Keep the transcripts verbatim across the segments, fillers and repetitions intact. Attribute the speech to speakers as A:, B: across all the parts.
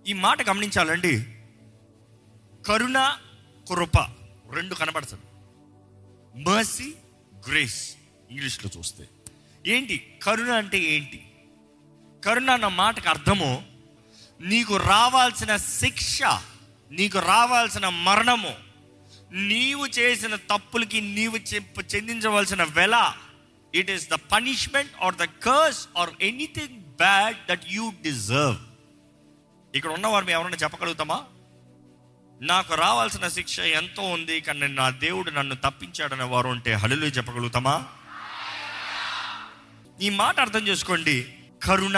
A: ఈ మాట గమనించాలండి. కరుణ, కృప రెండు కనబడుతుంది. మర్సీ, గ్రేస్ ఇంగ్లీష్లో చూస్తే. ఏంటి కరుణ అంటే ఏంటి? కరుణ అన్న మాటకు అర్థము నీకు రావాల్సిన శిక్ష, నీకు రావాల్సిన మరణము, నీవు చేసిన తప్పులకి నీవు చెందించవలసిన వెల, it is the punishment or the curse or anything bad that you deserve. ఇక్కడ ఉన్నవారు మేము ఎవరైనా చెప్పగలుగుతామా? నాకు రావాల్సిన శిక్ష ఎంతో ఉంది కానీ నా దేవుడు నన్ను తప్పించాడనే వారు ఉంటే హల్లెలూయా చెప్పగలుగుతామా? ఈ మాట అర్థం చేసుకోండి. కరుణ,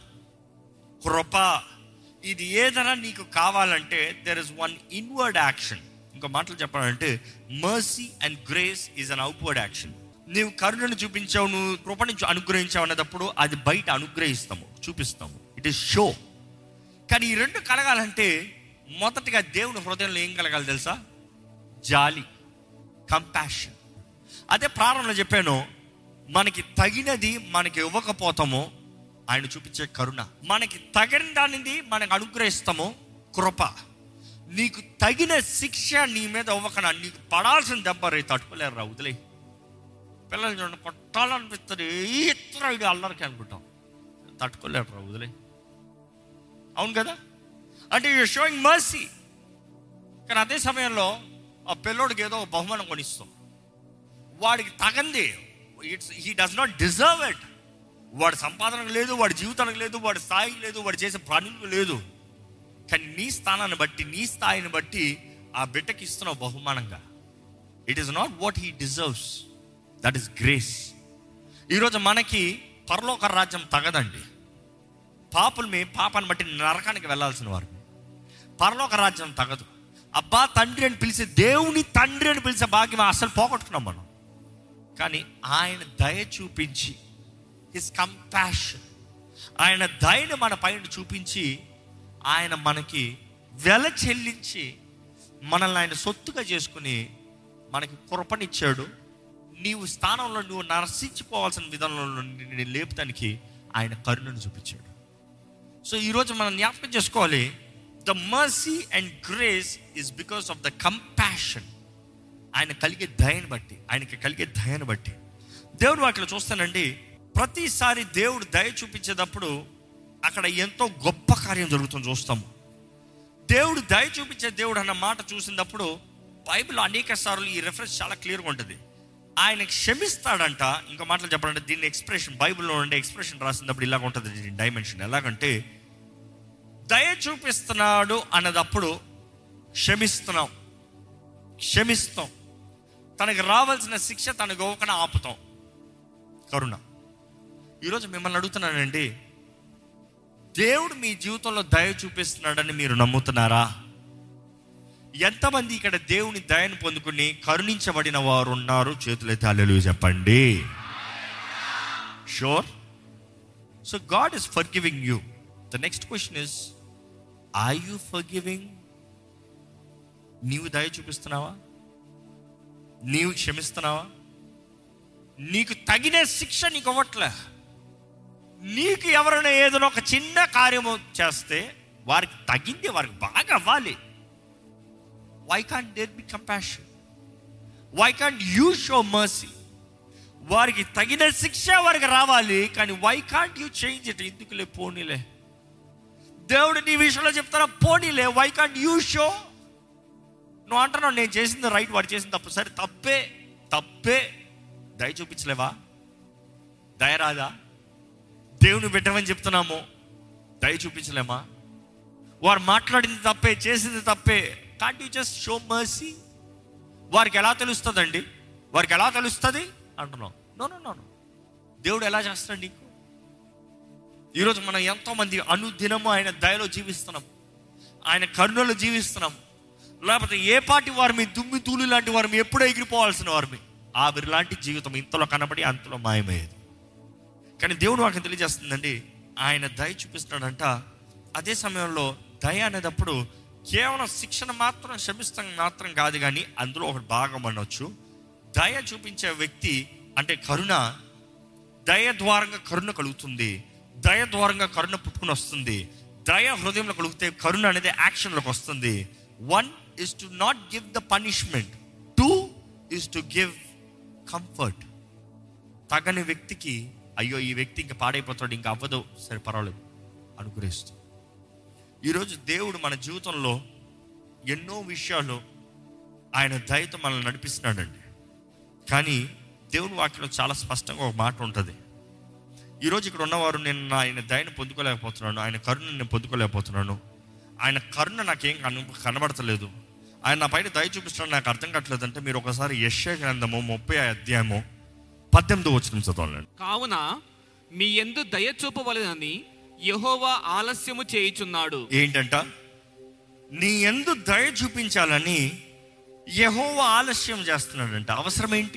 A: కృప ఇది ఏదైనా నీకు కావాలంటే there is one inward action. ఇంకో మాటలు చెప్పాలంటే mercy and grace is an outward action. నీవు కరుణను చూపించావు, నువ్వు కృపను అనుగ్రహించావు అనేటప్పుడు అది బయట అనుగ్రహిస్తాము, చూపిస్తాము. It is show. కానీ ఈ రెండు కలగాలంటే మొదటిగా దేవుని హృదయంలో ఏం కలగాలి తెలుసా? జాలి, కంపాషన్. అదే ప్రారంభంలో చెప్పాను, మనకి తగినది మనకి ఇవ్వకపోతాము, ఆయన చూపించే కరుణ. మనకి తగిన దానిది మనకు అనుగ్రహిస్తాము, కృప. నీకు తగిన శిక్ష నీ మీద ఇవ్వకనా, నీకు పడాల్సిన దెబ్బ రే తట్టుకోలేరు రా, వదిలే. పిల్లలు చూడండి, కొట్టాలనిపిస్తుంది, ఈ ఇతర ఐడియా అల్లరికి అనుకుంటాం, తట్టుకోలేరు రా, వదిలే. అవును కదా? అంటే యు షోయింగ్ మర్సీ. కానీ అదే సమయంలో ఆ పిల్లోడికి ఏదో బహుమానం కొనిస్తాం, వాడికి తగంది, it's he does not deserve it. వాడి సంపాదనకు లేదు, వాడి జీవితానికి లేదు, వాడి స్థాయికి లేదు, వాడు చేసే పనులకు లేదు. కానీ నీ స్థానాన్ని బట్టి, నీ స్థాయిని బట్టి ఆ బిడ్డకి ఇస్తున్నావు బహుమానంగా. It is not what he deserves, that is grace. ఈరోజు మనకి పరలోక రాజ్యం తగదండి. పాపులు మీ పాపాన్ని బట్టి నరకానికి వెళ్ళాల్సిన వారు. పరలోక రాజ్యం తగదు. అబ్బా తండ్రి అని పిలిచే, దేవుని తండ్రి అని పిలిచే భాగ్యం అసలు పోగొట్టుకున్నాం మనం. కానీ ఆయన దయ చూపించి, హిస్ కంపాషన్, ఆయన దయని మన పైన చూపించి, ఆయన మనకి వెల చెల్లించి మనల్ని ఆయన సొత్తుగా చేసుకుని మనకి కృపనిచ్చాడు. నీవు స్థానంలో నువ్వు నరసించిపోవాల్సిన విధానంలో నేను లేపుతానికి ఆయన కరుణను చూపించాడు. సో ఈరోజు మనం జ్ఞాపకం చేసుకోవాలి, the mercy and grace is because of the compassion. ఆయన కలిగే దయని బట్టి, ఆయనకి కలిగే దయని బట్టి. దేవుడు వాటిలో చూస్తానండి, ప్రతిసారి దేవుడు దయ చూపించేటప్పుడు అక్కడ ఎంతో గొప్ప కార్యం జరుగుతుంది చూస్తాము. దేవుడు దయ చూపించే దేవుడు అన్న మాట చూసినప్పుడు బైబిల్లో అనేక సార్లు ఈ రెఫరెన్స్ చాలా క్లియర్గా ఉంటుంది. ఆయన క్షమిస్తాడంట. ఇంకో మాటలు చెప్పాలంటే దీన్ని ఎక్స్ప్రెషన్, బైబిల్లో ఉండే ఎక్స్ప్రెషన్ రాసినప్పుడు ఇలాగ ఉంటుంది దీని డైమెన్షన్. ఎలాగంటే దయ చూపిస్తున్నాడు అన్నదప్పుడు క్షమిస్తున్నాం, క్షమిస్తాం, తనకి రావాల్సిన శిక్ష తనకు ఇవ్వకుండా ఆపుతాం. కరుణ. ఈరోజు మిమ్మల్ని అడుగుతున్నానండి, దేవుడు మీ జీవితంలో దయ చూపిస్తున్నాడని మీరు నమ్ముతున్నారా? ఎంతమంది ఇక్కడ దేవుని దయను పొందుకుని కరుణించబడిన వారు ఉన్నారు? చేతులైతే హల్లెలూయా చెప్పండి. Sure. So God is forgiving you. The next question is, are you forgiving? నీవు దయ చూపిస్తున్నావా? నీవు క్షమిస్తున్నావా? నీకు తగిన శిక్ష నీకు ఇవ్వట్లే. నీకు ఎవరైనా ఏదైనా ఒక చిన్న కార్యము చేస్తే వారికి తగింది వారికి బాగా అవ్వాలి. Why can't there be compassion? Why can't you show mercy? వారికి తగిన శిక్ష వారికి రావాలి, కానీ why can't you change it? ఎందుకులే, పోనీలే. దేవుడు నీ విషయంలో చెప్తారా, పోనీలే. Why can't you show? నువ్వు అంటున్నావు నేను చేసింది రైట్, వాడు చేసింది తప్పు. సరే తప్పే, తప్పే. దయ చూపించలేవా? దయ రాదా? దేవుని పెట్టమని చెప్తున్నాము, దయ చూపించలేమా? వారు మాట్లాడింది తప్పే, చేసింది తప్పే. Can't you just show mercy? వారికి ఎలా తెలుస్తుందండి? వారికి ఎలా తెలుస్తుంది అంటున్నాం. నో నో నో దేవుడు ఎలా చేస్తాడు నీకు? ఈరోజు మనం ఎంతోమంది అనుదినము ఆయన దయలో జీవిస్తున్నాం, ఆయన కరుణలో జీవిస్తున్నాం. లేకపోతే ఏ పాటి వారి మీ దుమ్మి తూలి లాంటి వారు మీ ఎప్పుడూ ఎగిరిపోవాల్సిన వారు మీ ఆవిరి లాంటి జీవితం ఇంతలో కనబడి అంతలో మాయమయ్యేది. కానీ దేవుడు వారికి తెలియజేస్తుందండి, ఆయన దయ చూపిస్తున్నాడంట. అదే సమయంలో దయ అనేటప్పుడు కేవలం శిక్షణ మాత్రం, క్షమిస్తాం మాత్రం కాదు, కానీ అందులో ఒకటి భాగం అనొచ్చు. దయ చూపించే వ్యక్తి అంటే కరుణ, దయ ద్వారంగా కరుణ కలుగుతుంది, దయ ద్వారంగా కరుణ పుట్టుకుని వస్తుంది, దయ హృదయంలో కలిగితే కరుణ అనేది యాక్షన్లోకి వస్తుంది. One is to not give the punishment, two is to give comfort. తగని వ్యక్తికి అయ్యో ఈ వ్యక్తి ఇంకా పాడైపోతాడు, ఇంకా అవ్వదు, సరే పర్వాలేదు అనుగ్రహిస్తూ. ఈరోజు దేవుడు మన జీవితంలో ఎన్నో విషయాలు ఆయన దయతో మనల్ని నడిపిస్తున్నాడండి. కానీ దేవుని వాక్యంలో చాలా స్పష్టంగా ఒక మాట ఉంటుంది. ఈరోజు ఇక్కడ ఉన్నవారు నేను ఆయన దయను పొందుకోలేకపోతున్నాను, ఆయన కరుణ నేను పొందుకోలేకపోతున్నాను, ఆయన కరుణ నాకేం కన కనబడతలేదు, ఆయన నా పైన దయ చూపిస్తున్నాడు నాకు అర్థం కావట్లేదు అంటే మీరు ఒకసారి యెషయా గ్రంథము ముప్పై అధ్యాయము పద్దెనిమిది వచనం చదవాలండి.
B: కావున మీ యందు దయ చూపవలెనని యెహోవా ఆలస్యము చేయుచున్నాడు.
A: ఏంటంట? నీ యందు దయ చూపించాలని యెహోవా ఆలస్యం చేస్తున్నాడంట. అవసరం ఏంటి?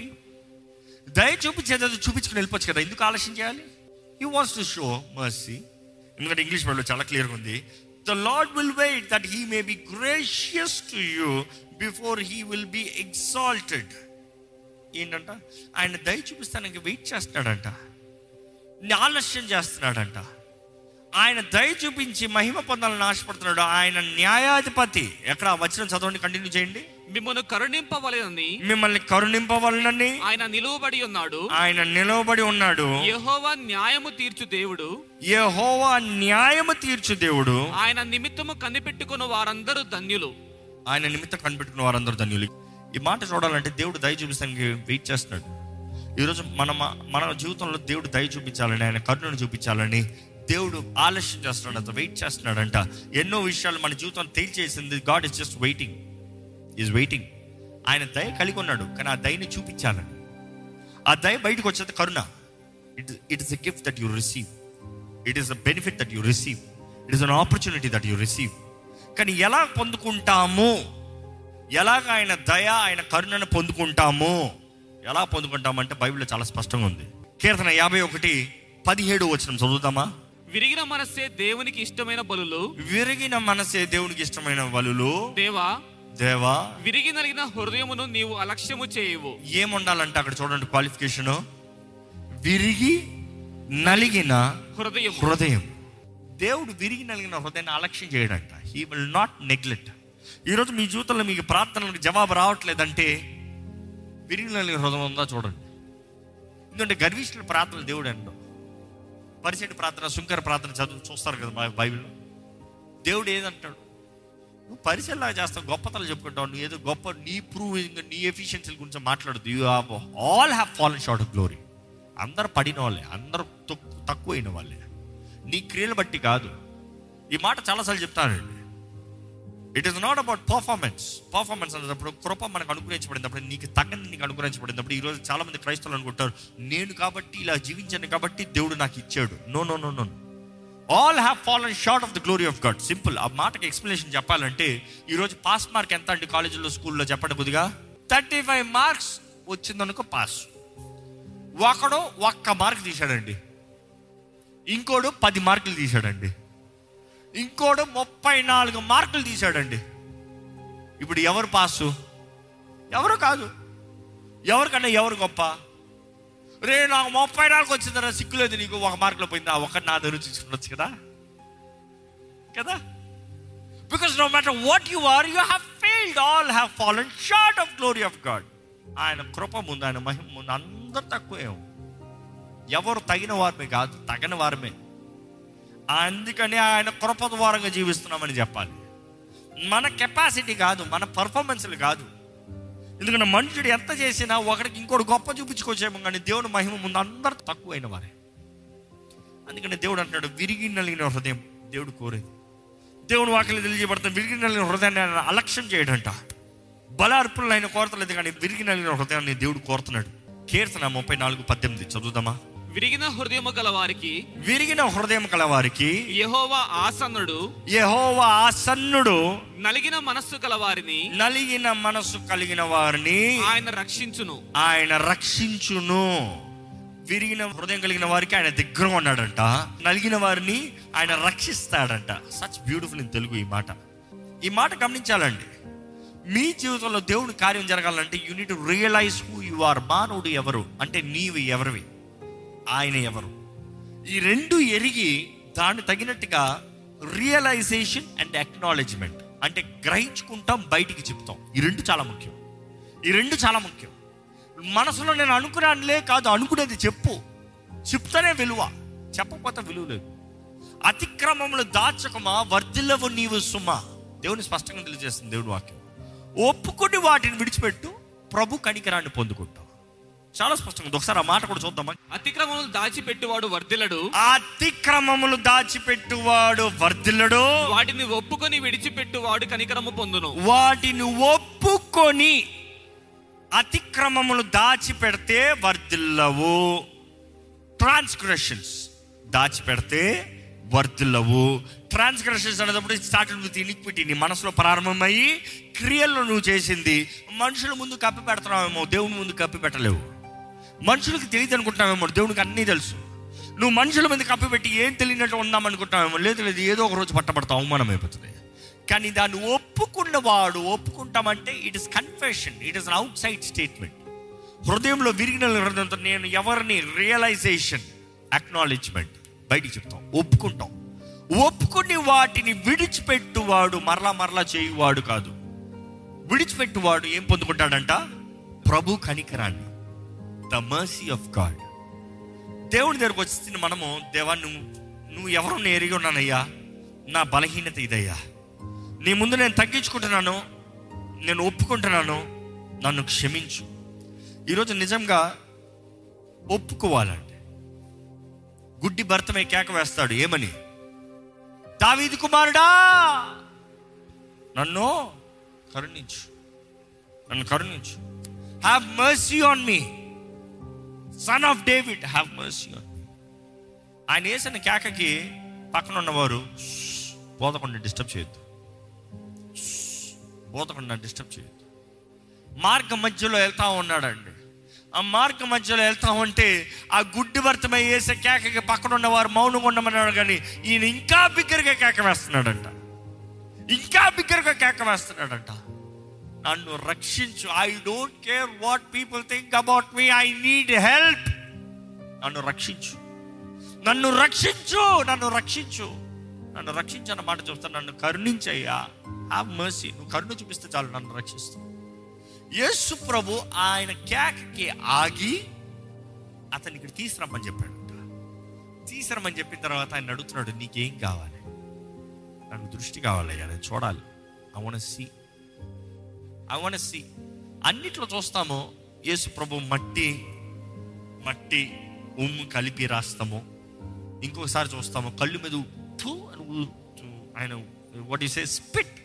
A: దయ చూపించేది చూపించుకుని వెళ్ళిపోవచ్చు కదా, ఎందుకు ఆలస్యం చేయాలి? He wants to show mercy. ఎందుకంటే ఇంగ్లీష్ వర్డ్లో చాలా క్లియర్గా ఉంది, the Lord will wait that he may be gracious to you before he will be exalted. ఏంటంట? ఆయన దయ చూపిస్తానికి వెయిట్ చేస్తున్నాడంట, ఆలస్యం చేస్తున్నాడంట. ఆయన దయ చూపించి మహిమ పొందాలని ఆశపడుతున్నాడు. ఆయన న్యాయాధిపతి. ఎక్కడ వచనం చదవండి, కంటిన్యూ చేయండి.
B: మిమ్మల్ని కరుణింపవలెనని
A: మిమ్మల్ని కరుణింపవలనని
B: ఆయన నిలువబడి ఉన్నాడు.
A: ఆయన నిలవబడి ఉన్నాడు.
B: యెహోవా న్యాయము తీర్చు దేవుడు.
A: యెహోవా న్యాయము తీర్చు దేవుడు.
B: ఆయన నిమిత్తము కనిపెట్టుకున్న వారందరూ ధన్యులు.
A: ఆయన నిమిత్తం కనిపెట్టుకున్న వారందరూ ధన్యులు. ఈ మాట చూడాలంటే దేవుడు దయ చూపిస్తానికి వెయిట్ చేస్తున్నాడు. ఈరోజు మన మన జీవితంలో దేవుడు దయ చూపించాలని, ఆయన కరుణను చూపించాలని దేవుడు ఆలస్యం చేస్తున్నాడు అంట, వెయిట్ చేస్తున్నాడంట. ఎన్నో విషయాలు మన జీవితం తేల్చేసింది. God is just waiting, is waiting. ఆయన దయ కలిగి ఉన్నాడు, కానీ ఆ దయని చూపించాలని. ఆ దయ బయటకు వచ్చేది కరుణ. It it is a gift that you receive, it is a benefit that you receive, it is an opportunity that you receive. కానీ ఎలా పొందుకుంటాము, ఎలాగ ఆయన దయ ఆయన కరుణను పొందుకుంటాము, ఎలా పొందుకుంటామంటే బైబిల్లో చాలా స్పష్టంగా ఉంది. కీర్తన యాభై ఒకటి పదిహేడు వచనం చదువుతామా?
B: విరిగిన మనసే దేవునికి ఇష్టమైన బలులు.
A: విరిగిన మనసే దేవునికి ఇష్టమైన బలులు.
B: దేవా
A: దేవా
B: విరిగి నలిగిన హృదయమును నీవు అలక్ష్యము చేయవు.
A: ఏముండాలంటే అక్కడ చూడండి క్వాలిఫికేషన్, విరిగి నలిగిన
B: హృదయం.
A: హృదయం. దేవుడు విరిగి నలిగిన హృదయాన్ని అలక్ష్యం చేయడంట. He will not neglect. ఈరోజు మీ జీవితంలో మీకు ప్రార్థనలకు జవాబు రావట్లేదంటే విరిగి నలిగిన హృదయం ఉందా చూడండి. ఎందుకంటే గర్విష్ఠుల ప్రార్థనలు దేవుడు అంటాం. పరిచయ ప్రార్థన, శుంకర ప్రార్థన చదువు చూస్తారు కదా బైబిల్లో. దేవుడు ఏదంటాడు? నువ్వు పరిచయలాగా చేస్తావు, గొప్పతలు చెప్పుకుంటావు, నువ్వు ఏదో గొప్ప నీ ప్రూవింగ్ నీ ఎఫిషియన్సీల గురించి మాట్లాడదు. You have all have fallen short of glory. అందరు పడిన వాళ్ళే, అందరూ తక్కువైన వాళ్ళే, నీ క్రియలు బట్టి కాదు. ఈ మాట చాలాసార్లు చెప్తానండి. It is not about performance. Performance అనేటప్పుడు కృప మనకు అనుగ్రహించబడినప్పుడు, నీకు తగ్గని నీకు అనుగ్రహించబడినప్పుడు. ఈరోజు చాలా మంది క్రైస్తవులు అనుకుంటారు, నేను కాబట్టి ఇలా జీవించాను కాబట్టి దేవుడు నాకు ఇచ్చాడు. No no no no all have fallen short of the glory of God. Simple. ఆ మాటకి ఎక్స్ప్లెనేషన్ చెప్పాలంటే, ఈరోజు పాస్ మార్క్ ఎంత అండి కాలేజీలో స్కూల్లో చెప్పండి కొద్దిగా? థర్టీ ఫైవ్ మార్క్స్ వచ్చిందనుకో పాస్. ఒకడు ఒక్క మార్క్ తీశాడండి, ఇంకోడు పది మార్కులు తీశాడండి, ఇంకోడు ముప్పై నాలుగు మార్కులు తీశాడండి. ఇప్పుడు ఎవరు పాసు? ఎవరు కాదు. ఎవరికన్నా ఎవరు గొప్ప? రే నాకు ముప్పై నాలుగు వచ్చిందరా, సిక్కులేదు నీకు, ఒక మార్కులో పోయిందా, ఒకటి నా దగ్గర చూసుకుండొచ్చు కదా కదా because no matter what you are, you have failed. All have fallen short of glory of God. ఆయన కృప ముందు, ఆయన మహిమ ముందు అందరు తక్కువే. ఎవరు తగిన వారమే కాదు, తగిన వారమే. అందుకని ఆయన కృప ద్వారంగా జీవిస్తున్నామని చెప్పాలి. మన కెపాసిటీ కాదు, మన పర్ఫార్మెన్స్లు కాదు. ఎందుకంటే మనుషుడు ఎంత చేసినా ఒకడికి ఇంకోటి గొప్ప చూపించుకోవచ్చేమో, కానీ దేవుని మహిమ ముందు అందరు తక్కువైన వారే. అందుకని దేవుడు అంటున్నాడు, విరిగి నలిగిన హృదయం దేవుడు కోరేది. దేవుని వాక్యం తెలియజేయబడుతుంది, విరిగి నలిగిన హృదయాన్ని ఆయన అలక్ష్యం చేయడంట. బల అర్పణలు ఆయన కోరతలేదు, కానీ విరిగి నలిగిన హృదయాన్ని దేవుడు కోరుతున్నాడు. కీర్తన ముప్పై నాలుగు పద్దెనిమిది చదువుదామా?
B: విరిగిన హృదయము గల వారికి,
A: విరిగిన హృదయం గల వారికి
B: యెహోవా ఆసన్నుడు.
A: యెహోవా ఆసన్నుడు.
B: నలిగిన మనస్సు గల వారిని,
A: నలిగిన మనస్సు కలిగిన వారిని
B: ఆయన రక్షించును.
A: ఆయన రక్షించును. విరిగిన హృదయం కలిగిన వారికి ఆయన దగ్గర ఉన్నాడంట, నలిగిన వారిని ఆయన రక్షిస్తాడంట. సచ్ బ్యూటిఫుల్ ఇన్ తెలుగు ఈ మాట. ఈ మాట గమనించాలండి. మీ జీవితంలో దేవుని కార్యం జరగాలంటే you need to realise who you are. మానవుడు ఎవరు అంటే నీవు ఎవరివి, ఆయన ఎవరు. ఈ రెండు ఎరిగి దాన్ని తగినట్టుగా రియలైజేషన్ అండ్ అక్నాలెడ్జ్మెంట్. అంటే గ్రహించుకుంటాం, బయటికి చెప్తాం. ఈ రెండు చాలా ముఖ్యం. ఈ రెండు చాలా ముఖ్యం. మనసులో నేను అనుకున్నానులే కాదు, అనుకునేది చెప్పు. చెప్తానే విలువ, చెప్పకపోతే విలువ లేదు. అతిక్రమములు దాచకమా, వర్ధిల్లవు నీవు సుమా. దేవుని స్పష్టంగా తెలియజేస్తుంది దేవుని వాక్యం. ఒప్పుకొని వాటిని విడిచిపెట్టు, ప్రభు కనికరాన్ని పొందుకుంటావు. చాలా స్పష్టంగా ఒకసారి ఆ మాట కూడా చూద్దామా.
B: అతిక్రమములు దాచిపెట్టువాడు వర్ధిల్లడు.
A: అతిక్రమములు దాచిపెట్టువాడు వర్ధిల్లడు.
B: వాటిని ఒప్పుకొని విడిచిపెట్టువాడు కనికరము పొందును.
A: వాటిని ఒప్పుకొని అతిక్రమములు దాచిపెడితే వర్ధిల్లవు. ట్రాన్స్గ్రెషన్స్ దాచిపెడితే వర్ధిల్లవు. ట్రాన్స్గ్రెషన్స్ అనేటప్పుడు స్టార్టెడ్ విత్ ఇనిక్విటీ. నీ మనసులో ప్రారంభమయ్యి క్రియల్లో నువ్వు చేసింది మనుషుల ముందు కప్పి పెడుతున్నావేమో, దేవుని ముందు కప్పి పెట్టలేవు. మనుషులకు తెలియదు అనుకుంటున్నావేమో, దేవునికి అన్నీ తెలుసు. నువ్వు మనుషుల మీద కప్పి పెట్టి ఏం తెలియనట్టు ఉందామనుకుంటున్నావేమో, లేదు లేదు ఏదో ఒక రోజు పట్టబడతావు, అవమానం అయిపోతుంది. కానీ దాన్ని ఒప్పుకున్నవాడు, ఒప్పుకుంటామంటే it is confession, it is an outside statement. హృదయంలో విరిగిన హృదయంతో నేను ఎవరిని, రియలైజేషన్, అక్నాలెడ్జ్మెంట్, బయటికి చెప్తాం, ఒప్పుకుంటాం. ఒప్పుకుని వాటిని విడిచిపెట్టువాడు మరలా మరలా చేయువాడు కాదు. విడిచిపెట్టువాడు ఏం పొందుకుంటాడంట? ప్రభు కనికరాన్ని, ద మర్సీ ఆఫ్ గాడ్. దేవుని దగ్గరకు వచ్చి మనము, దేవా నువ్వు నువ్వు ఎవరో నేను ఎరిగి ఉన్నానయ్యా, నా బలహీనత ఇదయ్యా, నీ ముందు నేను తగ్గించుకుంటున్నాను, నేను ఒప్పుకుంటున్నాను, నన్ను క్షమించు. ఈరోజు నిజంగా ఒప్పుకోవాలండి. గుడ్డి భర్తమే కేక వేస్తాడు, ఏమని? దావీదు కుమారుడా నన్ను కరుణించు, నన్ను కరుణించు. Have mercy on me, son of David, have mercy on me. ఆయన వేసిన కేకకి పక్కన ఉన్నవారు బోధకుండా డిస్టర్బ్ చేయొద్దు, బోధకుండా డిస్టర్బ్ చేయొద్దు. మార్గ మధ్యలో వెళ్తా ఉన్నాడండి. ఆ మార్గ మధ్యలో వెళ్తా ఉంటే ఆ గుడ్డి భర్తమై వేసే కేకకి పక్కన ఉన్నవారు మౌనంగా ఉండమన్నాడు. కానీ ఈయన ఇంకా బిగ్గరగా కేక వేస్తున్నాడంట, ఇంకా బిగ్గరగా కేక వేస్తున్నాడంట, నన్ను రక్షించు. I don't care what people think about me, I need help. నన్ను రక్షించు, నన్ను రక్షించు, నన్ను రక్షించు, నన్ను రక్షించు అన్న మాట చూస్తాను. నన్ను కరుణించయ్యా, హ్యావ్ మర్సీ. నువ్వు కరుణ చూపిస్తే చాలు, నన్ను రక్షిస్తావు. యేసు ప్రభు ఆయన కేకకి ఆగి అతన్ని ఇక్కడ తీసుకురమ్మని చెప్పాడంట. తీసుకురమ్మని చెప్పిన తర్వాత ఆయన అడుగుతున్నాడు, నీకేం కావాలి? నాకు దృష్టి కావాలయ్యా, నేను చూడాలి. I want to see, I want to see. అన్నిట్లో చూస్తాము యేసు ప్రభు మట్టి మట్టి ఉమ్ము కలిపి రాస్తాము. ఇంకొకసారి చూస్తాము కళ్ళు మీద ఉప్పు అని ఆయన వాట్ యు సే స్పిట్,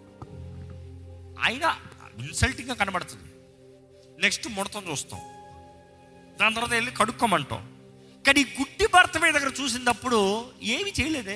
A: ఆయన ఇన్సల్టింగ్గా కనబడుతుంది. నెక్స్ట్ ముడతం చూస్తాం, దాని తర్వాత వెళ్ళి కడుక్కోమంటాం. కానీ గుడ్డి భర్త మీద దగ్గర చూసినప్పుడు ఏమి చేయలేదే,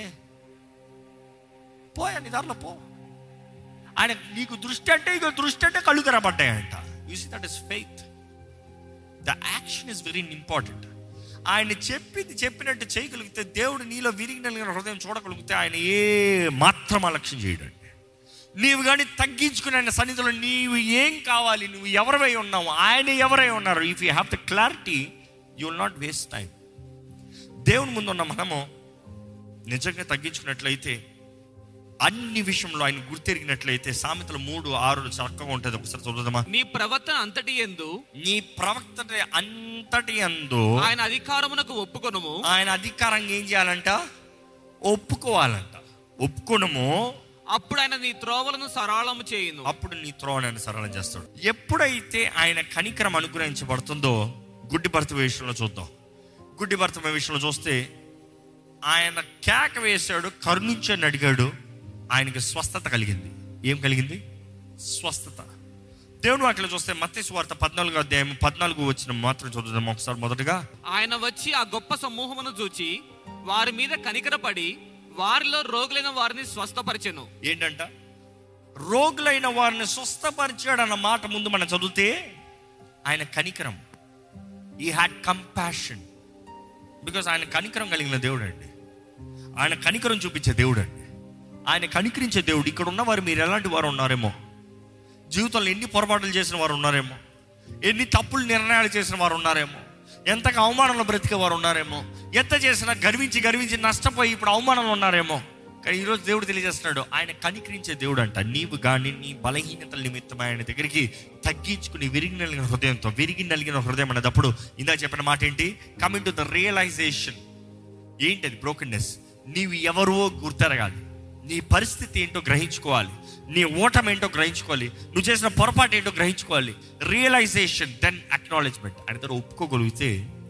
A: పోయా నీ దారిలో పో. ఆయన నీకు దృష్టి అంటే ఇక దృష్టి అంటే కళ్ళు తెరబడ్డాయంట. You see that is faith. The action is very important. ఆయన చెప్పింది చెప్పినట్టు చేయగలిగితే, దేవుడు నీలో విరిగిన హృదయం చూడగలిగితే ఆయన ఏ మాత్రం అలక్ష్యం చేయడండి. నీవు కానీ తగ్గించుకుని ఆయన సన్నిధిలో నీవు ఏం కావాలి, నువ్వు ఎవరివై ఉన్నావు, ఆయన ఎవరై ఉన్నారు, if you have the clarity you will not waste time. దేవుని ముందు ఉన్న మనము నిజంగా తగ్గించుకున్నట్లయితే, అన్ని విషయంలో ఆయన గుర్తెరిగినట్లయితే, సామెతలు మూడు ఆరు చక్కగా ఉంటుంది. ఒకసారి చూద్దామా.
B: నీ ప్రవర్తన అంతటి యందు,
A: నీ ప్రవర్తన అంతటి యందు
B: ఆయన అధికారమునకు ఒప్పుకొనుము.
A: ఆయన అధికారంగా ఏం చేయాలంట? ఒప్పుకోవాలంట. ఒప్పుకొనుము,
B: అప్పుడు ఆయన నీ త్రోవలను సరళము చేయును.
A: అప్పుడు నీ త్రోవలను సరళం చేస్తాడు. ఎప్పుడైతే ఆయన కనికరం అనుగ్రహించబడుతుందో, గుడ్డి భర్త విషయంలో చూద్దాం. గుడ్డి భర్త విషయంలో చూస్తే ఆయన కేక వేశాడు, కరుణించని అడిగాడు, ఆయనకి స్వస్థత కలిగింది. ఏం కలిగింది? స్వస్థత. దేవుని వాటిలో చూస్తే మత్తయి సువార్త పద్నాలుగో అధ్యాయం పద్నాలుగు వచ్చిన మాత్రం చూద్దాం ఒకసారి. మొదటగా
B: ఆయన వచ్చి ఆ గొప్ప సమూహమును చూచి వారి మీద కనికరపడి వారిలో రోగులైన వారిని స్వస్థపరిచెను.
A: ఏంటంట? రోగులైన వారిని స్వస్థపరిచాడు అన్న మాట ముందు మనం చదివితే, ఆయన కనికరం, హీ హ్యాడ్ కంపాషన్. బికాస్ ఆయన కనికరం కలిగిన దేవుడు అండి. ఆయన కనికరం చూపించే దేవుడు అండి. ఆయన కనికరించే దేవుడు. ఇక్కడ ఉన్నవారు మీరు ఎలాంటి వారు ఉన్నారేమో, జీవితంలో ఎన్ని పొరపాట్లు చేసిన వారు ఉన్నారేమో, ఎన్ని తప్పులు నిర్ణయాలు చేసిన వారు ఉన్నారేమో, ఎంతగా అవమానంలో బ్రతికే వారు ఉన్నారేమో, ఎంత చేసినా గర్వించి గర్వించి నష్టపోయి ఇప్పుడు అవమానంలో ఉన్నారేమో. కానీ ఈరోజు దేవుడు తెలియజేస్తున్నాడు, ఆయన కనికరించే దేవుడు అంట. నీవు కానీ నీ బలహీనతల నిమిత్తం ఆయన దగ్గరికి తగ్గించుకుని విరిగి నలిగిన హృదయంతో, విరిగి నలిగిన హృదయం అనేటప్పుడు ఇందాక చెప్పిన మాట ఏంటి? Coming to the realisation. ఏంటి అది? బ్రోకెన్నెస్. నీవు ఎవరో గుర్తెరగాలి, నీ పరిస్థితి ఏంటో గ్రహించుకోవాలి, నీ ఓటమి ఏంటో గ్రహించుకోవాలి, నువ్వు చేసిన పొరపాటు ఏంటో గ్రహించుకోవాలి. Realisation, then acknowledgement. ఆయన దగ్గర ఒప్పుకోగలిగితే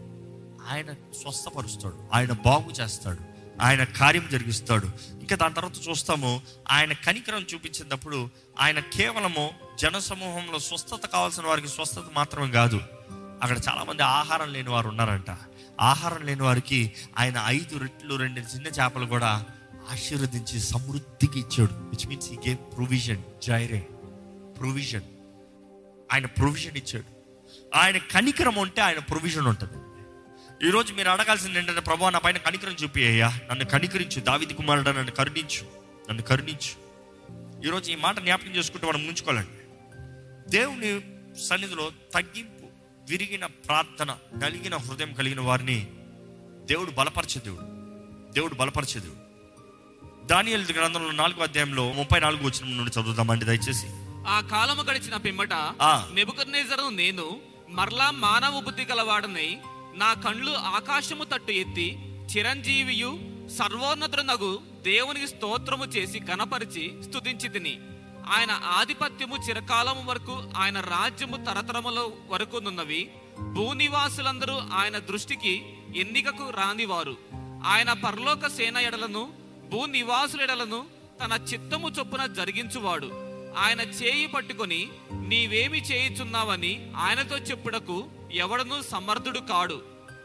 A: ఆయన స్వస్థపరుస్తాడు, ఆయన బాగు చేస్తాడు, ఆయన కార్యం జరిగిస్తాడు. ఇంకా దాని తర్వాత చూస్తాము, ఆయన కనికరం చూపించినప్పుడు ఆయన కేవలము జనసమూహంలో స్వస్థత కావాల్సిన వారికి స్వస్థత మాత్రమే కాదు, అక్కడ చాలామంది ఆహారం లేని వారు ఉన్నారంట. ఆహారం లేని వారికి ఆయన ఐదు రెట్లు రెండు చిన్న చేపలు కూడా ఆశీర్వదించి సమృద్ధికి ఇచ్చాడు. Which means he gave provision. జైరే, ప్రొవిజన్. ఆయన ప్రొవిజన్ ఇచ్చాడు. ఆయన కనికరం ఉంటే ఆయన ప్రొవిజన్ ఉంటుంది. ఈరోజు మీరు అడగాల్సింది ఏంటంటే, ప్రభువా నా పైన కనికరం చూపియ్యా, నన్ను కనికరించు, దావీదు కుమారుడా నన్ను కరుణించు, నన్ను కరుణించు. ఈరోజు ఈ మాట జ్ఞాపకం చేసుకుంటూ మనం ముంచుకోవాలండి. దేవుని సన్నిధిలో తగ్గింపు, విరిగిన ప్రార్థన, నలిగిన హృదయం కలిగిన వారిని దేవుడు బలపరిచే దేవుడు. దేవుడు బలపరిచే దేవుడు. దానియేలు గ్రంథంలో నాలుగో అధ్యాయంలో ముప్పై నాలుగు వచనం నుండి చదువుతామండి దయచేసి.
B: ఆ కాలము గడిచిన పిమ్మట నెబుకద్నెజరు నేను మరలా మానవ బుద్ధి గలవాడనై నా కండ్లు ఆకాశము తట్టు ఎత్తి చిరంజీవియు సర్వోన్నతునగు దేవునికి స్తోత్రము చేసి కనపరిచి స్తుతించి తిని. ఆయన ఆధిపత్యము చిరకాలము వరకు, ఆయన రాజ్యము తరతరముల వరకు నున్నవి. భూనివాసులందరూ ఆయన దృష్టికి ఎన్నికకు రానివారు. ఆయన పరలోక సేన ఎడలను భూనివాసుల ఎడలను తన చిత్తము చొప్పున జరిగించువాడు. ఆయన చేయి పట్టుకొని నీవేమి చేయుచున్నావని ఆయనతో చెప్పుటకు ఎవడనూ సమర్థుడు కాడు.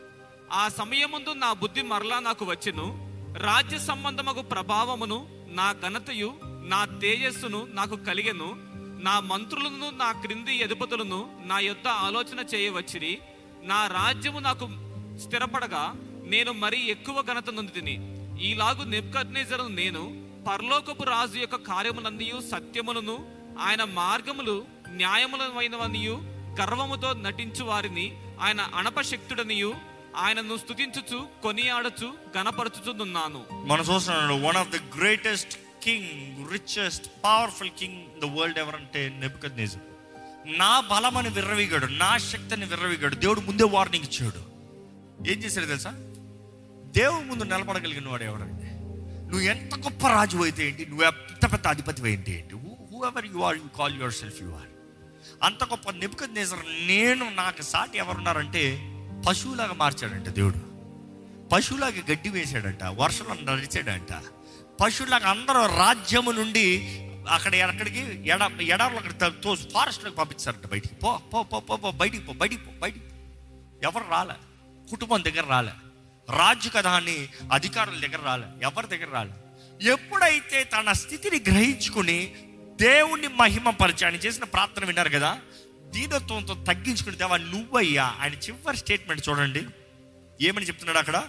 B: ఆ సమయముందు నా బుద్ధి మరలా నాకు వచ్చెను. రాజ్య సంబంధమగు ప్రభావమును నా ఘనతయు నా తేజస్సును నాకు కలిగెను. నా మంత్రులను నా క్రింది అధిపతులను నా యొద్ద ఆలోచన చేయవచ్చిరి. నా రాజ్యము నాకు స్థిరపడగా నేను మరీ ఎక్కువ ఘనత నొందితిని. ఈలాగు నెబుకద్నెజరు నేను పరలోకపు రాజు యొక్క కార్యములన్నీయు సత్యములను ఆయన మార్గములు న్యాయములమైనవనియు గర్వముతో నటించు వారిని ఆయన అణపశక్తుడనియు ఆయనను స్తుతించుచు కొనియాడుచు గణపరచుచున్నాను.
A: మనం చూస్తున్నాడు one of the greatest king, richest, powerful king in the world ఎవరంటే నెబుకద్నెజరు. నా బలమని విర్రవీగాడు, నా శక్తిని విర్రవీగాడు. దేవుడు ముందే వార్నింగ్ ఇచ్చాడు. ఏం చేశాడు తెలుసా? దేవుడు ముందు నిలబడగలిగిన వాడు ఎవరంటే, నువ్వు ఎంత గొప్ప రాజు అయితే ఏంటి, నువ్వు ఎంత పెద్ద అధిపతి అయితే ఏంటి, whoever you are, you call yourself you are. అంత గొప్ప నెబుకద్నెజరు నేను నాకు సాటి ఎవరున్నారంటే పశువులాగా మార్చాడంట దేవుడు. పశువులాగా గడ్డి వేసాడంట, వర్షంలో నడిచాడంట. పశువులాగా అందరూ రాజ్యము నుండి అక్కడ ఎక్కడికి ఎడ ఎడారులు అక్కడ ఫారెస్ట్లోకి పంపించారంట. బయటికి పో పో పో పో పో బయటికి పో బయటికి పో బయటికి పో. ఎవరు రాలే, కుటుంబం దగ్గర రాలే, రాజు కదా అని అధికారుల దగ్గర రాలే, ఎవరి దగ్గర రాలే. ఎప్పుడైతే తన స్థితిని గ్రహించుకుని దేవుణ్ణి మహిమపరిచి ఆయన చేసిన ప్రార్థన విన్నారు కదా, దీనత్వంతో తగ్గించుకుని దేవా నువ్వయ్యా. ఆయన చివరి స్టేట్మెంట్ చూడండి, ఏమని చెప్తున్నాడు అక్కడ?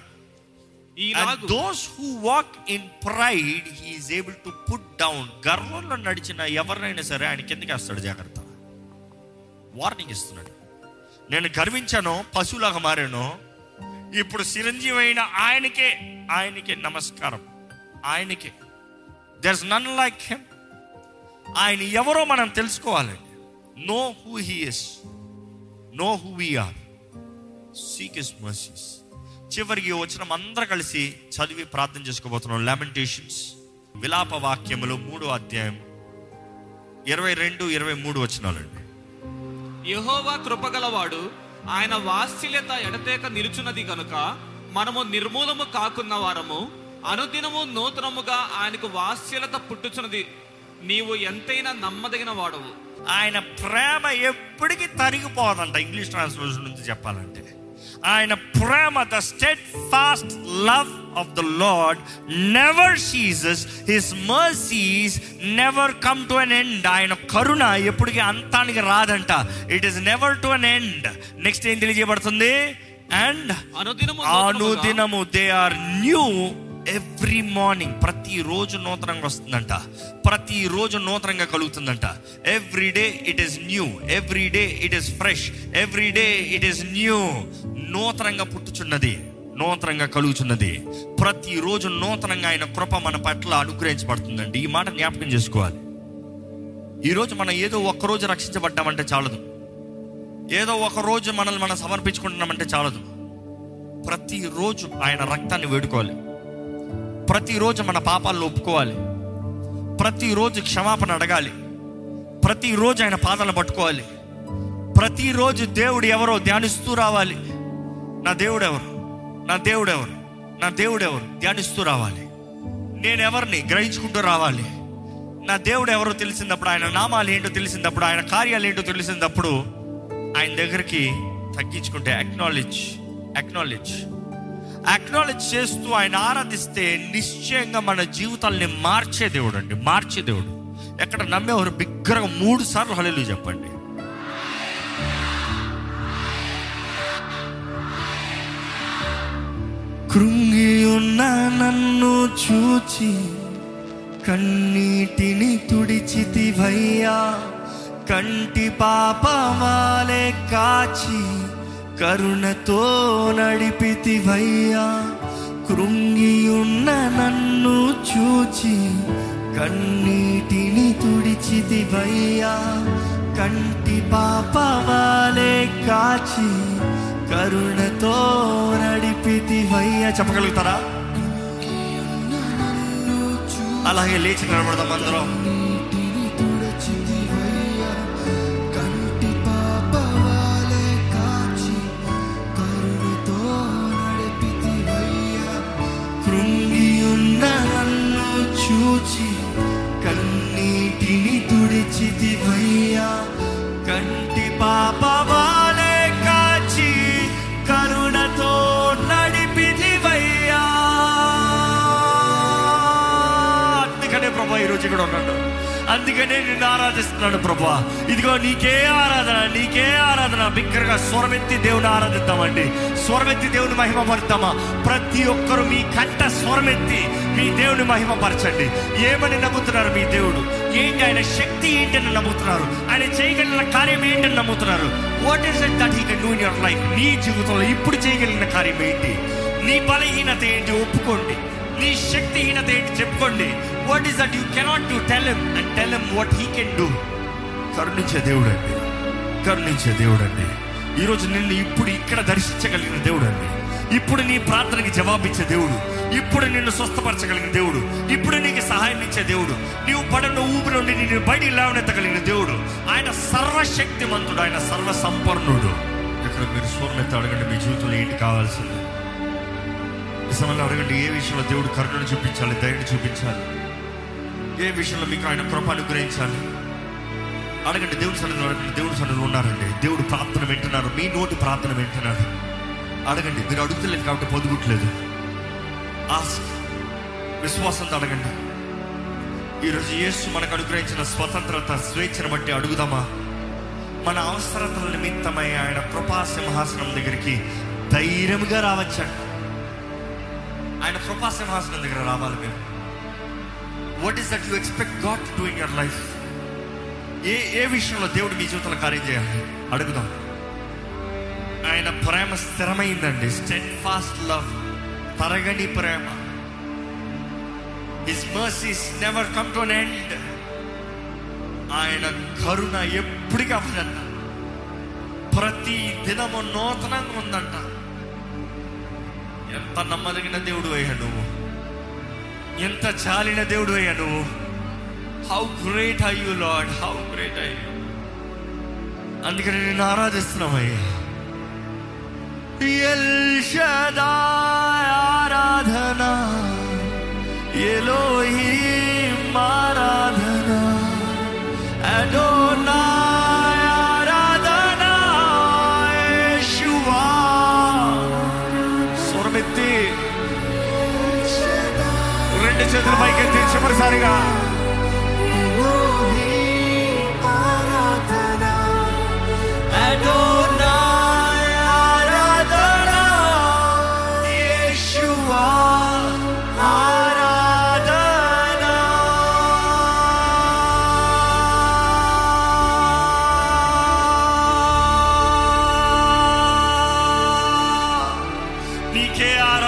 A: And those who walk in pride he is able to put down. గర్వంలో నడిచిన ఎవరినైనా సరే ఆయన కిందకి వేస్తాడు. జాగ్రత్త, వార్నింగ్ ఇస్తున్నాడు. నేను గర్వించాను, పశువులాగా మారాను, ఇప్పుడు చిరంజీవి అయిన ఆయనకే ఆయనకే నమస్కారం, ఆయనకే. there's none like him. ఆయన ఎవరో మనం తెలుసుకోవాలండి. know who he is, know who we are, seek his mercies. చివరికి వచ్చిన అందరూ కలిసి చదివి ప్రార్థన చేసుకోబోతున్నాం. లామెంటేషన్స్, విలాప వాక్యములు మూడో అధ్యాయం ఇరవై రెండు ఇరవై మూడు వచనాలండి.
B: యెహోవా కృపగలవాడు, ఆయన వాత్సల్యత ఎడతేక నిలుచున్నది కనుక మనము నిర్మూలము కాకున్న వారము. అనుదినము నూతనముగా ఆయనకు వాత్సల్యత పుట్టుచున్నది. నీవు ఎంతైనా నమ్మదగిన వాడవు.
A: ఆయన ప్రేమ ఎప్పటికీ తరిగిపోదంట. ఇంగ్లీష్ ట్రాన్స్లేషన్ నుంచి చెప్పాలంటే ఆయన ప్రేమ, the steadfast love of the Lord never ceases, his mercies never come to an end. ఆయన కరుణ ఎప్పటికీ అంతానికి రాదంట. It is never to an end. Next ఏం తెలియజేయబడుతుంది? అండ్ అనుదినము they are new every morning. ప్రతిరోజు నూతనంగా వస్తుందంట, ప్రతిరోజు నూతనంగా కలుగుతుందంట. Every day it is new, every day it is fresh, every day it is new. నూతనంగా పుట్టుచున్నది, నూతనంగా కలుగుతున్నది. ప్రతిరోజు నూతనంగా ఆయన కృప మన పట్ల అనుగ్రహించబడుతుందండి. ఈ మాట జ్ఞాపకం చేసుకోవాలి. ఈరోజు మనం ఏదో ఒక్కరోజు రక్షించబడ్డామంటే చాలదు, ఏదో ఒక రోజు మనల్ని మనం సమర్పించుకుంటున్నామంటే చాలదు. ప్రతిరోజు ఆయన రక్తాన్ని వేడుకోవాలి, ప్రతిరోజు మన పాపాలను ఒప్పుకోవాలి, ప్రతిరోజు క్షమాపణ అడగాలి, ప్రతిరోజు ఆయన పాదాలను పట్టుకోవాలి, ప్రతిరోజు దేవుడు ఎవరో ధ్యానిస్తూ రావాలి. నా దేవుడు ఎవరు, నా దేవుడు ఎవరు, నా దేవుడు ఎవరు ధ్యానిస్తూ రావాలి. నేను ఎవరిని గ్రహించుకుంటూ రావాలి. నా దేవుడు ఎవరో తెలిసినప్పుడు, ఆయన నామాలు ఏంటో తెలిసినప్పుడు, ఆయన కార్యాలు ఏంటో తెలిసినప్పుడు ఆయన దగ్గరికి తగ్గించుకుంటే అక్నాలెడ్జ్ అక్నాలెడ్జ్ అక్నాలెడ్జ్ చేస్తూ ఆయన ఆరాధిస్తే నిశ్చయంగా మన జీవితాల్ని మార్చే దేవుడు అండి, మార్చే దేవుడు. ఎక్కడ నమ్మేవారు బిగ్గరగా మూడు సార్లు హల్లెలూయా చెప్పండి. కృంగి ఉన్న నన్ను చూచి కన్నీటిని తుడిచితివయ్యా, కంటి పాపమాలే కాచి కరుణతో నడిపితివయ్యా. కృంగి ఉన్న నన్ను చూచి కన్నీటిని తుడిచితివయ్యా, కంటి పాపమాలే కాచి కరుణతో నడిపితివయ్యా. చెప్పగలుగుతారా? అలాగే లేచి నిలబడదాం అందరం. కృంగి ఉన్న నన్ను చూచి కన్నీటిని తుడిచితివయ్యా, కంటి పాపమాలే కాచి కరుణతో నడిపితివయ్యా. అందుకనే ప్రభా ఈరోజు ఇక్కడ ఉన్నాడు, అందుకనే నిన్ను ఆరాధిస్తున్నాడు ప్రభా. ఇదిగో నీకే ఆరాధన, నీకే ఆరాధన. బిగ్గరగా స్వరమెత్తి దేవుని ఆరాధిద్దామండి, స్వరమెత్తి దేవుని మహిమపరుద్దామా? ప్రతి ఒక్కరు మీ కంట స్వరమెత్తి మీ దేవుని మహిమపరచండి. ఏమని నమ్ముతున్నారు మీ దేవుడు? ఏంటి ఆయన శక్తి ఏంటని నమ్ముతున్నారు? ఆయన చేయగలిగిన కార్యం ఏంటని నమ్ముతున్నారు? What is it that he can do in your life? నీ జీవితంలో ఇప్పుడు చేయగలిగిన కార్యం ఏంటి? నీ బలహీనత ఏంటి ఒప్పుకోండి, నీ శక్తిహీనత ఏంటి చెప్పుకోండి. What is that you cannot do? Tell him and tell him what he can do. కరుణించే దేవుడు అండి, కరుణించే దేవుడు అండి. ఈరోజు నిన్ను ఇప్పుడు ఇక్కడ దర్శించగలిగిన దేవుడు అండి, ఇప్పుడు నీ ప్రార్థనకి జవాబిచ్చే దేవుడు, ఇప్పుడు నిన్ను స్వస్థపరచగలిగిన దేవుడు, ఇప్పుడు నీకు సహాయం ఇచ్చే దేవుడు, నీవు పడిన ఊపిరి నుండి నిన్ను బయటికి లేవనెత్తగలిగిన దేవుడు. ఆయన సర్వశక్తిమంతుడు, ఆయన సర్వ సంపన్నుడు. ఇక్కడ మీరు స్వర్ణెత్తి అడగండి, మీ జీవితంలో ఏంటి కావాల్సింది? ఈ సమయంలో అడగండి, ఏ విషయంలో దేవుడు కరుణను చూపించాలి, దయను చూపించాలి, ఏ విషయంలో మీకు ఆయన కృప అనుగ్రహించాలి అడగండి. దేవుడి సన్నిధిలో అడగండి. దేవుడి సన్నిధిలో ఉన్నారండి, దేవుడు ప్రార్థన వింటున్నారు, మీ నోటి ప్రార్థన వింటున్నాడు. అడగండి. మీరు అడుగుతలేదు కాబట్టి పొందుకోవట్లేదు. ఆస్క్, విశ్వాసంతో అడగండి. ఈరోజు యేసు మనకు అనుగ్రహించిన స్వతంత్రత, స్వేచ్ఛను బట్టి అడుగుదామా? మన అవసరతల నిమిత్తమై ఆయన కృపా సింహాసనం దగ్గరికి ధైర్యంగా రావచ్చండి. ఆయన కృపా సింహాసనం దగ్గర రావాలి మేము. What is that you expect God to do in your life? ఏ ఏ విషయంలో దేవుడు మీ జీవితంలో కార్యం చేయాలి అడుగుదాం. ఆయన ప్రేమ స్థిరమైందండి, స్టెడ్ ఫాస్ట్ లవ్, తరగని ప్రేమ. His mercies never come to an end. ఆయన కరుణ ఎప్పటికీ అవ్వదంట, ప్రతి దినము నూతనంగా ఉందంట. ఎంత నమ్మదగిన దేవుడు అయ్యా నువ్వు, ఎంత చాలిన దేవుడు అయ్యా నువ్వు. How great are you Lord, how great are you. అందుకని నేను ఆరాధిస్తున్నామయ్యా. ఎల్ షదాయ్ ఆరాధన, ఎలోహీం ఆరాధన, అడోనాయ్ ఆరాధన, యేషువా. స్వరమెత్తి రెండు చేతుల పైకెత్తి చివరిసారిగా అడోనాయ్ ఆరాధన, యేషువా ఆరాధన. నీకే ఆరాధన.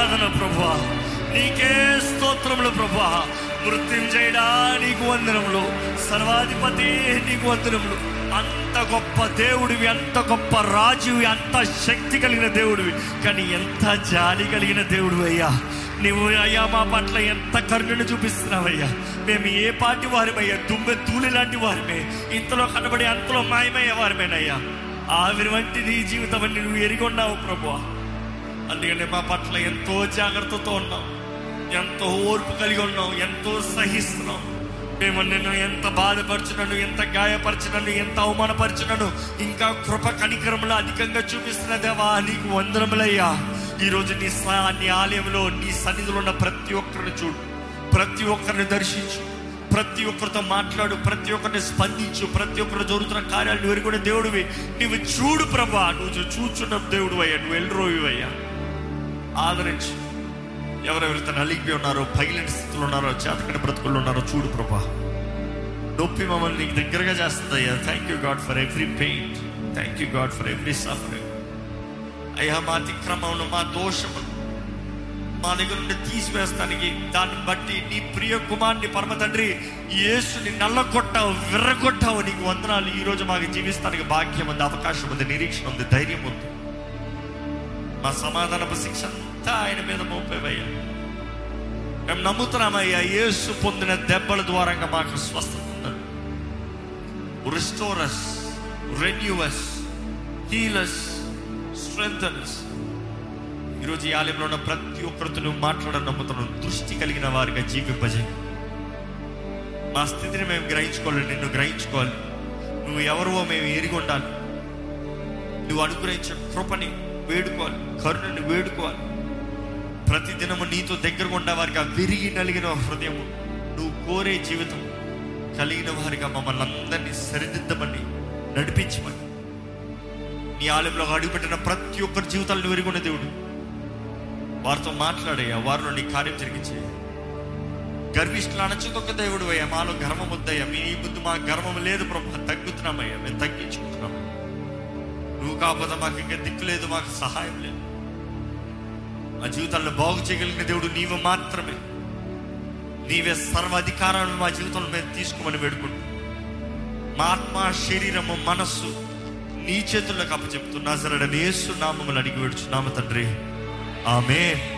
A: స్తోత్రములు ప్రభువా. మృత్యుంజయుడా నీకు వందనములు, సర్వాధిపతి నీకు వందనములు. అంత గొప్ప దేవుడివి, అంత గొప్ప రాజువి, అంత శక్తి కలిగిన దేవుడివి, కానీ ఎంత జాలి కలిగిన దేవుడివి అయ్యా. నువ్వు అయ్యా మా పట్ల ఎంత కరుణను చూపిస్తున్నావయ్యా. మేము ఏ పాటి వారిమయ్యా, దుమ్మె తూలి లాంటి వారిమే, ఇంతలో కనబడి అంతలో మాయమయ్యే వారిమేనయ్యా. ఆవిరి వంటి నీ జీవితం అని నువ్వు ఎరిగొన్నావు ప్రభువా. అందుకని మా పట్ల ఎంతో జాగ్రత్తతో ఉన్నావు, ఎంతో ఓర్పు కలిగి ఉన్నావు, ఎంతో సహిస్తున్నావు. మేము నిన్ను ఎంత బాధపరచునను, ఎంత గాయపరచునను, ఎంత అవమానపరచునను ఇంకా కృప కనికరములు అధికంగా చూపిస్తున్న దేవా నీకు వందనములయ్యా. ఈరోజు నీ నీ ఆలయంలో నీ సన్నిధిలో ఉన్న ప్రతి ఒక్కరిని చూడు, ప్రతి ఒక్కరిని దర్శించు, ప్రతి ఒక్కరితో మాట్లాడు, ప్రతి ఒక్కరిని స్పందించు, ప్రతి ఒక్కరు జరుగుతున్న కార్యాలు నువ్వు ఎరుగునే దేవుడివి. నువ్వు చూడు ప్రభా, నువ్వు చూచున్న దేవుడు అయ్యా, నువ్వు ఎల్రోవి అయ్యా. ఆదరించు. ఎవరెవరితో నలిగిపోయి ఉన్నారో, పగిలిన స్థితిలో ఉన్నారో, చేతకని బ్రతుకుల్లో ఉన్నారో చూడు ప్రభా. నొప్పి మమ్మల్ని నీకు దగ్గరగా చేస్తుంది అయ్యా. Thank you God for every pain, thank you God for every suffering అయ్యా. మా అతిక్రమమును, మా దోషమును మా దగ్గర నుండి తీసివేస్తానికి, దాన్ని బట్టి నీ ప్రియ కుమారుని పరమ తండ్రి యేసుని నల్లగొట్టావు, విర్రగొట్టావు. నీకు వందనాలు. ఈరోజు మాకు జీవిస్తానికి భాగ్యం ఉంది, అవకాశం ఉంది, నిరీక్షణ ఉంది, ధైర్యం ఉంది. మా సమాధానపు శిక్ష అంతా ఆయన మీద మోపేవయ్యా. మేము నమ్ముతున్నామయ్యా, యేసు పొందిన దెబ్బల ద్వారంగా మాకు స్వస్థత ఉందని. Restore us, renew us, heal us, strengthen us. ఈరోజు ఈ ఆలయంలో ఉన్న ప్రతి ఒక్కరితో నువ్వు మాట్లాడని నమ్ముతున్నాను. దృష్టి కలిగిన వారిగా జీవింపజేయి. మా స్థితిని మేము గ్రహించుకోవాలి, నిన్ను గ్రహించుకోవాలి. నువ్వు ఎవరివో మేము ఎరిగి ఉండాలి. నువ్వు అనుగ్రహించిన కృపని వేడుకోవాలి, కరుణని వేడుకోవాలి. ప్రతి దినము నీతో దగ్గరగా ఉండే వారిగా విరిగి నలిగిన హృదయం, నువ్వు కోరే జీవితం కలిగిన వారిగా మమ్మల్ని అందరినీ సరిదిద్దమని, నడిపించమని. నీ ఆలయంలో అడుగుపెట్టిన ప్రతి ఒక్కరి జీవితాలు నువ్వు ఎరుగున్న దేవుడు. వారితో మాట్లాడయ్యా, వారిలో నీ కార్యం జరిగించే. గర్విష్ఠులు అణచుకొక్క దేవుడు అయ్యా, మాలో గర్వం వద్దయ్యా. మీ ముందు మా గర్వం లేదు ప్రభు, తగ్గుతున్నామయ్యా, మేము తగ్గించుకుంటున్నాం. నువ్వు కాకపోతే మాకు ఇంకా దిక్కు లేదు, మాకు సహాయం లేదు. మా జీవితాలను బాగు చేయగలిగిన దేవుడు నీవు మాత్రమే. నీవే సర్వాధికారాలను మా జీవితంలో మేము తీసుకోమని వేడుకుంటున్నాం. మా ఆత్మ, శరీరము, మనస్సు నీ చేతుల్లోకి అప్పచెప్తూ నజరేయుడైన యేసు నామములో అడిగి వేడుచున్నాము తండ్రి, ఆమేన్.